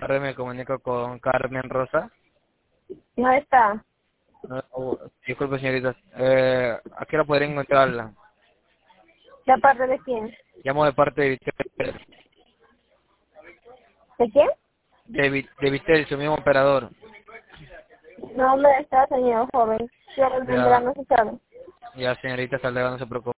Ahora me comunico con Carmen Rosa. No está. No, disculpe, señorita. ¿A qué hora podría encontrarla? ¿De parte de quién? Llamo de parte de Vitel, ¿De quién? de Vitel, su mismo operador. No me está, señor joven. Yo lo tendrá, Ya, no se sabe. ya, señorita Saldeva, no se preocupe.